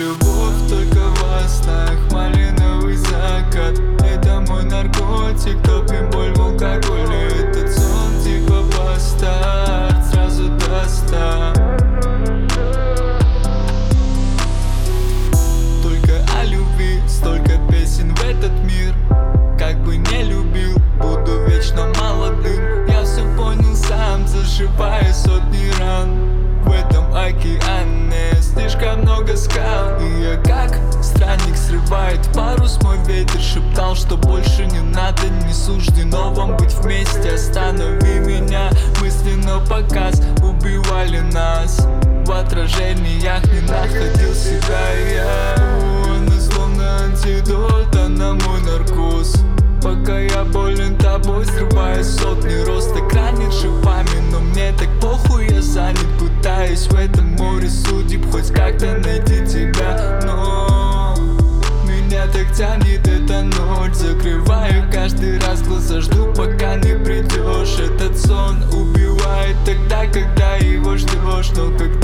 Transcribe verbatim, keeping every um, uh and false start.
любовь только во снах, малиновый закат. Это мой наркотик, топим боль в алкоголе. Этот сон типа бастард, сразу до ста. Только о любви, столько песен в этот мир. Как бы не любил, буду вечно молодым. Я все понял сам, зашивая сотни ран. В этом океане слишком много скал. И я как странник срывает парус. Мой ветер шептал, что больше не надо. Не суждено вам быть вместе, останови меня. Мысленно показ, убивали нас. В отражениях не находил себя я. Она словно антидот, она мой наркоз. Пока я болен тобой, срывая сотни рост. Экранит шипами, но мне так похуй, я занят. Пытаюсь в этом море судеб хоть как-то найти тебя. Но меня так тянет эта ночь. Закрываю каждый раз глаза, жду, пока не придешь. Этот сон убивает тогда, когда его ждешь. Но когда